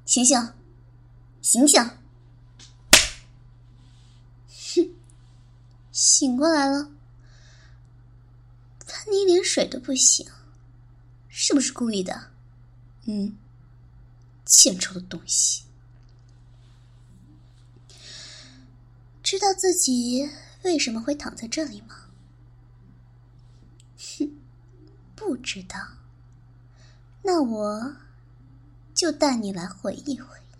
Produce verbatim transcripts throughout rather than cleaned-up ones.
醒醒，醒醒！哼，醒过来了。看你一脸水都不醒，是不是故意的？嗯，欠抽的东西。知道自己为什么会躺在这里吗？哼，不知道。那我就带你来回忆回忆。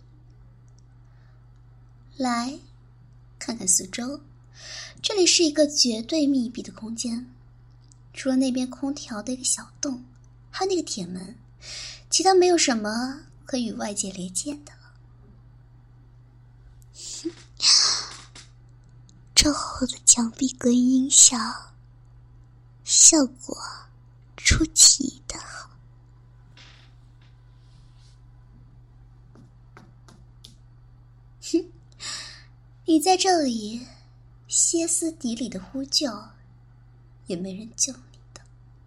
来，看看四周，这里是一个绝对密闭的空间，除了那边空调的一个小洞，还有那个铁门，其他没有什么可与外界连接的了。这厚的墙壁隔音音效，效果出奇的好。哼，你在这里歇斯底里的呼救，也没人救你的。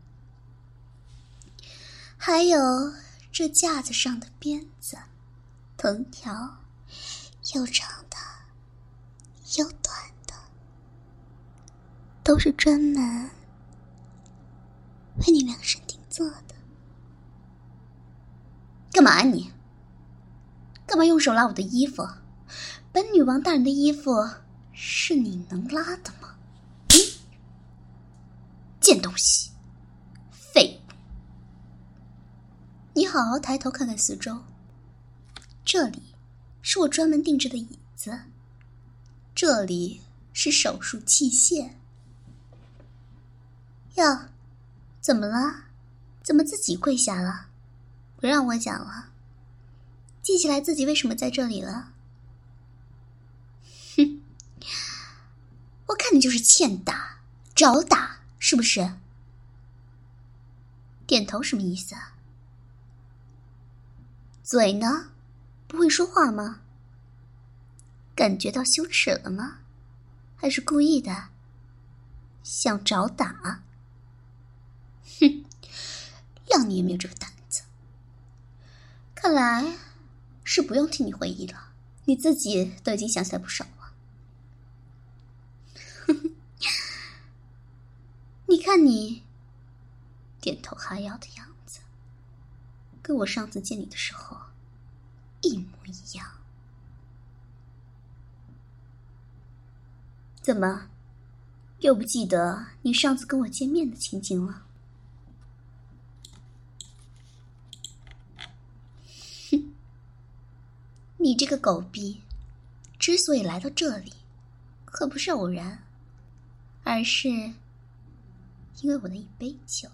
还有这架子上的鞭子、藤条，又长的，又短的，都是专门为你量身定做的。干嘛啊你？干嘛用手拉我的衣服？本女王大人的衣服是你能拉的吗？嗯，贱东西，废物！你好好抬头看看四周，这里是我专门定制的椅子，这里是手术器械。哟，怎么了？怎么自己跪下了？不让我讲了？记起来自己为什么在这里了？哼，我看你就是欠打，找打，是不是？点头什么意思啊？嘴呢？不会说话吗？感觉到羞耻了吗？还是故意的？想找打？哼，谅你也没有这个胆子。看来是不用替你回忆了，你自己都已经想起来不少了。你看你点头哈腰的样子，跟我上次见你的时候一模一样。怎么，又不记得你上次跟我见面的情景了？哼，你这个狗逼，之所以来到这里，可不是偶然，而是因为我的一杯酒。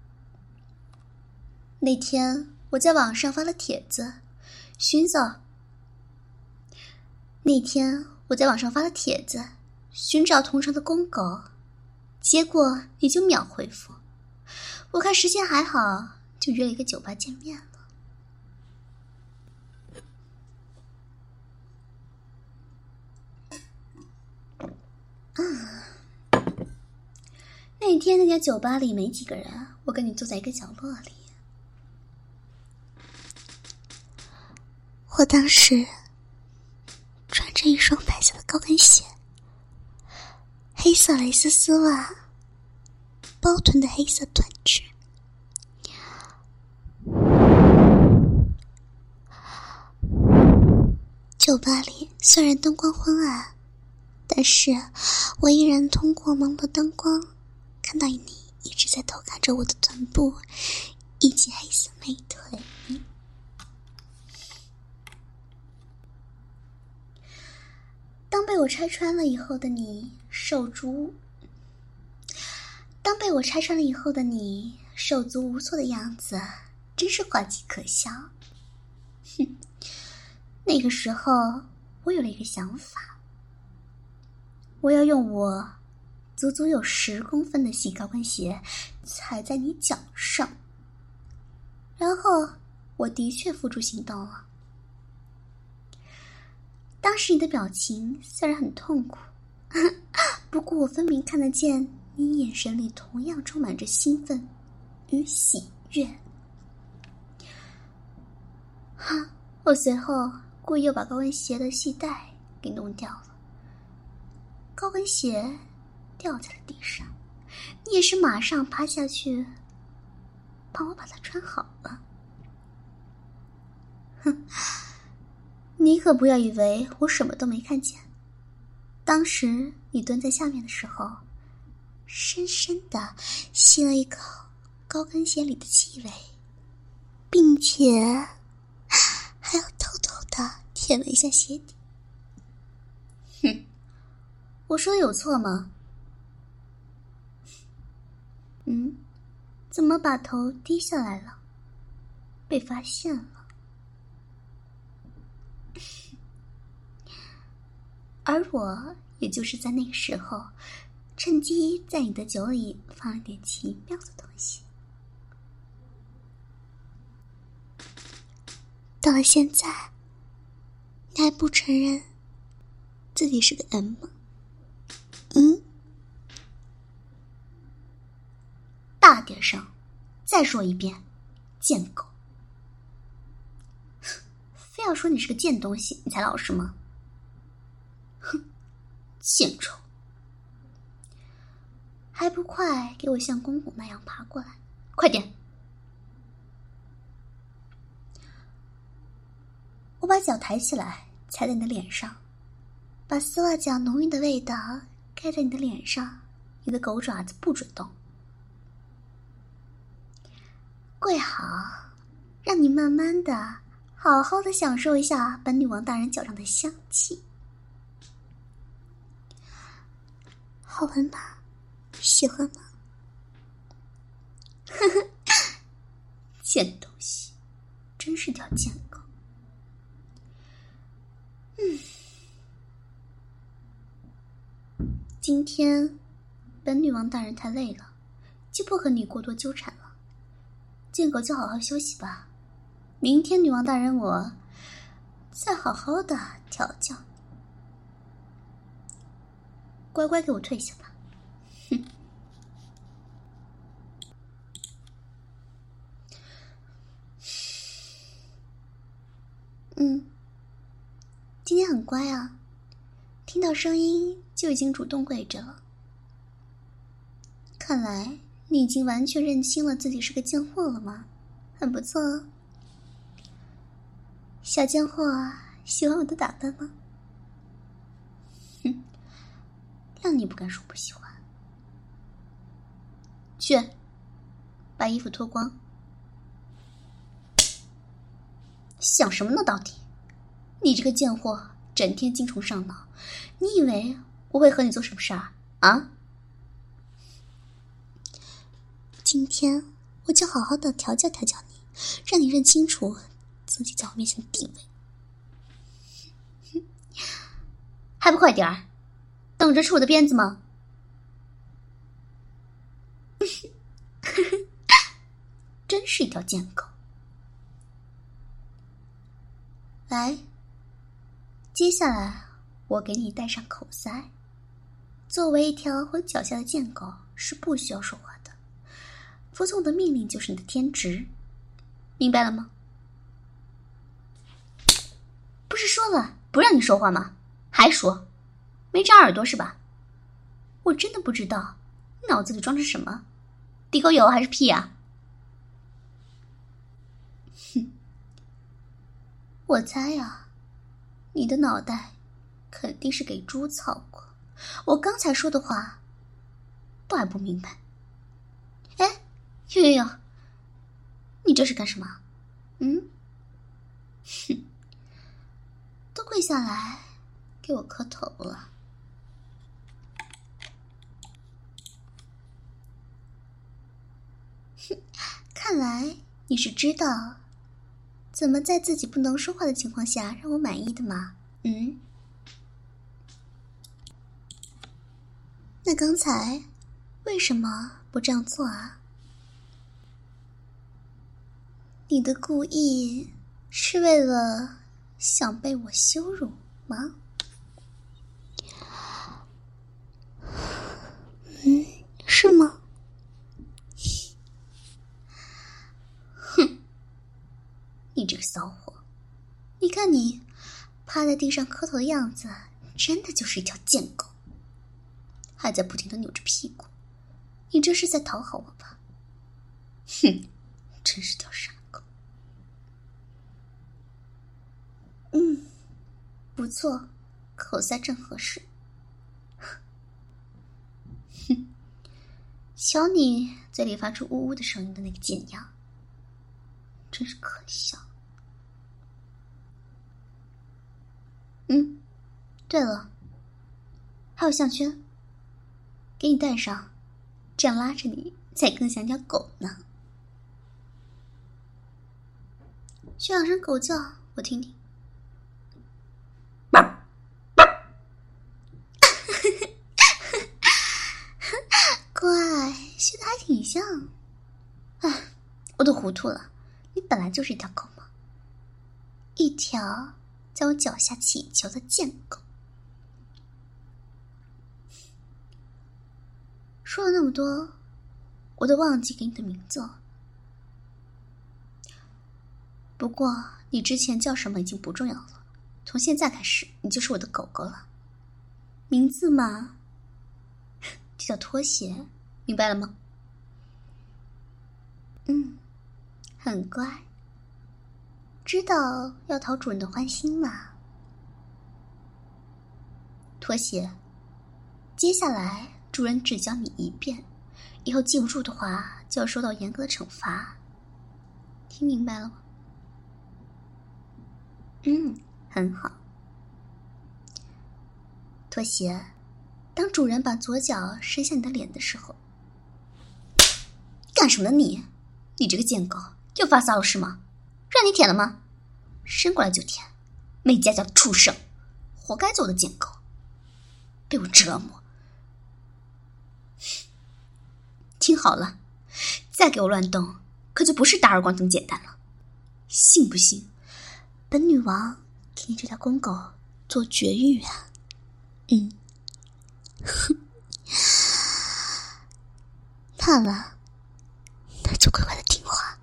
那天我在网上发了帖子，寻找。那天我在网上发了帖子，寻找同城的公狗，结果你就秒回复。我看时间还好，就约了一个酒吧见面了。啊，那天那家酒吧里没几个人，我跟你坐在一个角落里。我当时穿着一双白色的高跟鞋，黑色蕾丝丝袜，包臀的黑色短裙。酒吧里虽然灯光昏暗，但是我依然通过朦胧灯光看到你一直在偷看着我的臀部以及黑色美腿。当被我拆穿了以后的你手足当被我拆穿了以后的你手足无措的样子，真是滑稽可笑。哼，那个时候我有了一个想法，我要用我足足有十公分的细高跟鞋踩在你脚上，然后我的确付诸行动了。当时你的表情虽然很痛苦，不过我分明看得见你眼神里同样充满着兴奋与喜悦。哈， 我随后故意又把高跟鞋的系带给弄掉了，高跟鞋掉在了地上，你也是马上趴下去帮我把它穿好了。哼，你可不要以为我什么都没看见。当时你蹲在下面的时候，深深地吸了一口高跟鞋里的气味，并且还要偷偷地舔了一下鞋底。哼，我说的有错吗？嗯，怎么把头低下来了？被发现了。而我也就是在那个时候，趁机在你的酒里放了点奇妙的东西。到了现在，你还不承认自己是个 M 吗？嗯？大点声，再说一遍，贱狗！非要说你是个贱东西，你才老实吗？哼，贱丑！还不快给我像公公那样爬过来，快点！我把脚抬起来，踩在你的脸上，把丝袜脚浓郁的味道盖在你的脸上，你的狗爪子不准动。跪好，让你慢慢的、好好的享受一下本女王大人脚上的香气。好闻吗？喜欢吗？呵呵，贱东西，真是条贱狗。嗯，今天本女王大人太累了，就不和你过多纠缠了。贱狗就好好休息吧，明天女王大人我再好好的调教。乖乖给我退下吧。哼。嗯，今天很乖啊，听到声音就已经主动跪着了。看来你已经完全认清了自己是个贱货了吗？很不错哦。小贱货，喜欢我的打扮吗？哼，让你不敢说不喜欢。去，把衣服脱光。想什么呢？到底，你这个贱货，整天精虫上脑，你以为我会和你做什么事儿啊？今天我就好好的调教调教你，让你认清楚自己在我面前的地位。还不快点儿，等着吃我的鞭子吗？真是一条贱狗。来，接下来我给你戴上口塞。作为一条我脚下的贱狗，是不需要说话的，服从我的命令就是你的天职，明白了吗？不是说了不让你说话吗？还说，没长耳朵是吧？我真的不知道你脑子里装着什么，地沟油还是屁啊？哼，我猜啊，你的脑袋肯定是给猪操过。我刚才说的话都还不明白。哎，呦呦呦，你这是干什么？嗯？哼，都跪下来给我磕头了。哼，看来你是知道怎么在自己不能说话的情况下让我满意的吗？嗯？那刚才为什么不这样做啊？你的故意是为了想被我羞辱吗？嗯，是吗？哼，你这个骚货， 看你趴在地上磕头的样子，真的就是一条贱狗，还在不停地扭着屁股。你这是在讨好我吧？哼，真是条傻狗。嗯，不错，口塞正合适。哼，瞧你嘴里发出呜呜的声音的那个贱样，真是可笑。嗯，对了，还有项圈，给你戴上，这样拉着你才更像条狗呢。学两声狗叫，我听听。乖，学的还挺像。哎，我都糊涂了，你本来就是一条狗嘛，一条在我脚下乞求的贱狗。说了那么多，我都忘记给你的名字了。不过你之前叫什么已经不重要了，从现在开始你就是我的狗狗了。名字嘛，就叫拖鞋，明白了吗？嗯，很乖，知道要讨主人的欢心嘛。拖鞋，接下来主人只教你一遍，以后记不住的话就要受到严格的惩罚，听明白了吗？嗯，很好。拖鞋，当主人把左脚伸向你的脸的时候，干什么呢你？你这个贱狗，又发骚了是吗？让你舔了吗？伸过来就舔，没家教的畜生，活该做的贱狗，被我折磨。听好了，再给我乱动，可就不是打耳光这么简单了。信不信本女王给你这条公狗做绝育啊？嗯，怕了，那就乖乖的听话。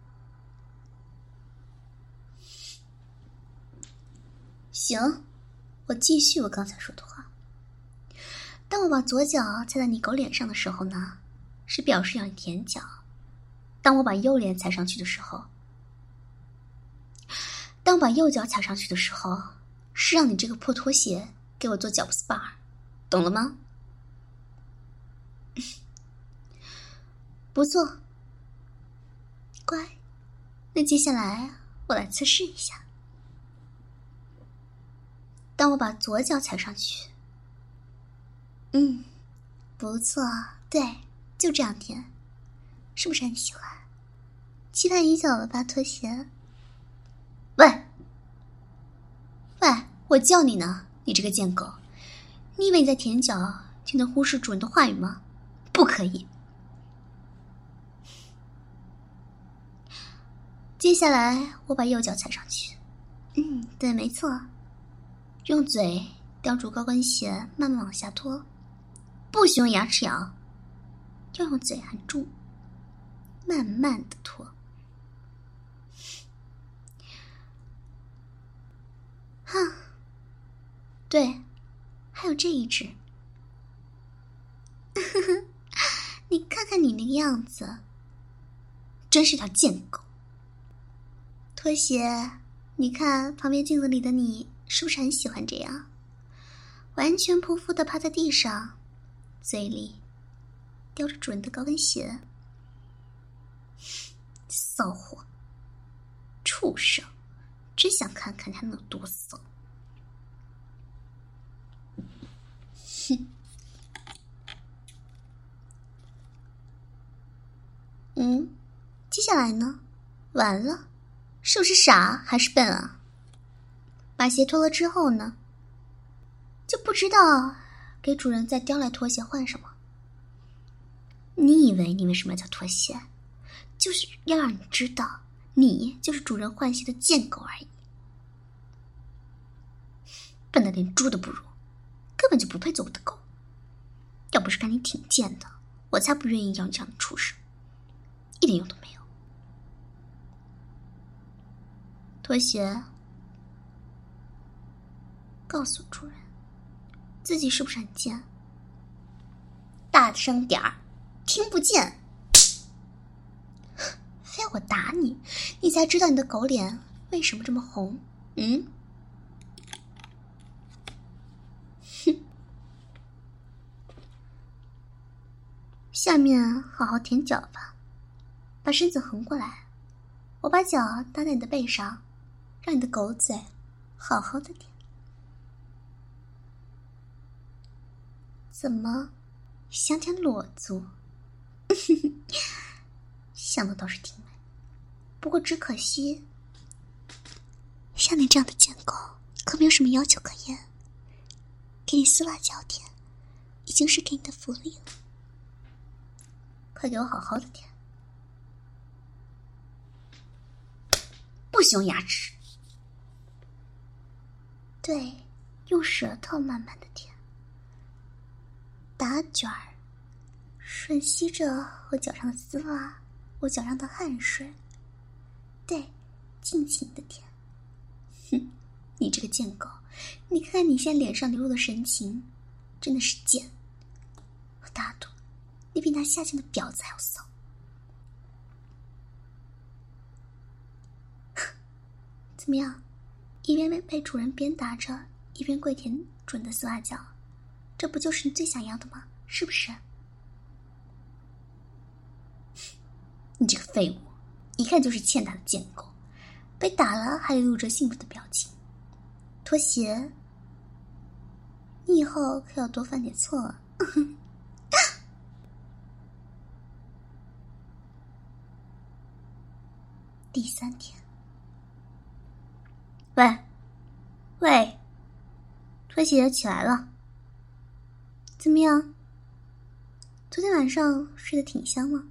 行，我继续我刚才说的话。当我把左脚踩在你狗脸上的时候呢，是表示要你舔脚；当我把右脸踩上去的时候，当我把右脚踩上去的时候，是让你这个破拖鞋给我做脚部 S P A， 懂了吗？不错，乖。那接下来我来测试一下。当我把左脚踩上去，嗯，不错，对，就这样舔，是不是很喜欢？期盼已久了吧，拖鞋？喂，喂，我叫你呢，你这个贱狗，你以为你在舔脚就能忽视主人的话语吗？不可以。接下来我把右脚踩上去，嗯，对，没错，用嘴叼住高跟鞋慢慢往下拖，不许用牙齿咬，要用嘴含住，慢慢的拖。哈，对，还有这一只。你看看你那个样子，真是条贱狗。拖鞋，你看旁边镜子里的你是不是很喜欢这样？完全匍匐的趴在地上，嘴里叼着主人的高跟鞋。骚货，畜生，真想看看他能有多骚。哼。嗯，接下来呢？完了，是不是傻还是笨啊？把鞋脱了之后呢，就不知道给主人再叼来拖鞋换什么。你以为你为什么要叫拖鞋？就是要让你知道，你就是主人换鞋的贱狗而已。笨得连猪都不如，根本就不配做我的狗。要不是看你挺贱的，我才不愿意要你这样的畜生，一点用都没有。拖鞋， 告诉主人，自己是不是很贱？大声点儿，听不见。非要我打你，你才知道你的狗脸为什么这么红。嗯，哼。下面好好舔脚吧，把身子横过来，我把脚搭在你的背上，让你的狗嘴好好的舔。怎么，想舔裸足？想的倒是挺美，不过只可惜，像你这样的贱狗，可没有什么要求可言。给你丝袜脚舔，已经是给你的福利了。快给我好好的舔，不许用牙齿。对，用舌头慢慢的舔，打卷儿，吮吸着我脚上的丝袜，我脚上的汗水。对，尽情的舔。哼，你这个贱狗，你看看你现在脸上流露的神情，真的是贱。我大赌你比那下贱的婊子还要骚。怎么样，一边被主人鞭打着，一边跪舔主人的丝袜脚，这不就是你最想要的吗？是不是？你这个废物，一看就是欠打的贱狗，被打了还流露着幸福的表情。拖鞋，你以后可要多犯点错啊。第三天，喂喂，拖鞋起来了，怎么样？昨天晚上睡得挺香吗？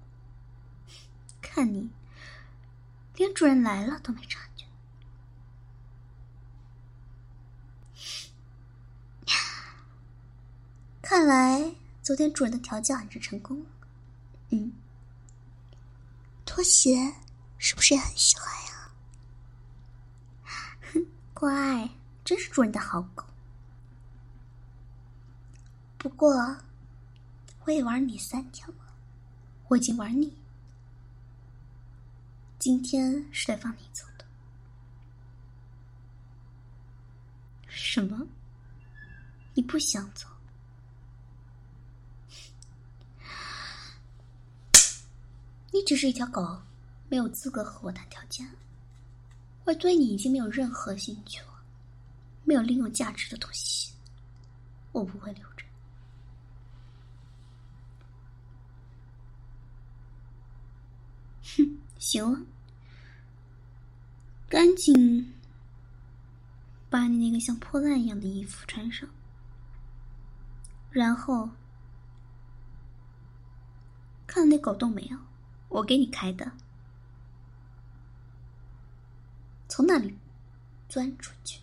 看你连主人来了都没察觉。看来昨天主人的调教还是成功了。嗯，拖鞋是不是也很喜欢呀？哼，乖，真是主人的好狗。不过我也玩你三天了，我已经玩腻，今天是得放你走的。什么？你不想走？你只是一条狗，没有资格和我谈条件。我对你已经没有任何兴趣了，没有利用价值的东西，我不会留着。哼，行了，赶紧把你那个像破烂一样的衣服穿上，然后看那狗洞没有？我给你开的，从那里钻出去。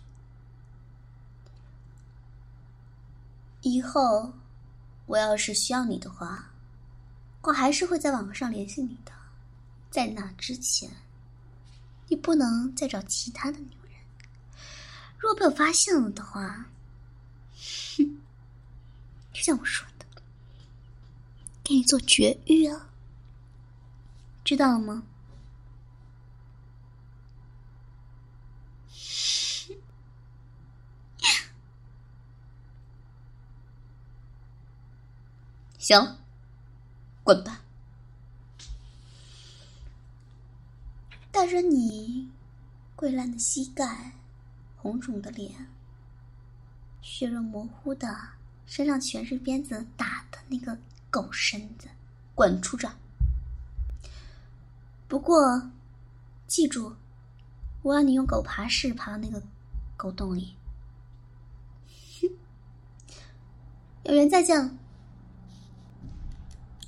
以后我要是需要你的话，我还是会在网上联系你的。在那之前，你不能再找其他的女人。如果被我发现了的话，哼，就像我说的，给你做绝育啊，知道了吗？行，滚吧。带着你溃烂的膝盖，红肿的脸，血肉模糊的，身上全是鞭子打的那个狗身子，滚出这儿。不过记住，我要你用狗爬式爬到那个狗洞里。有缘再见了。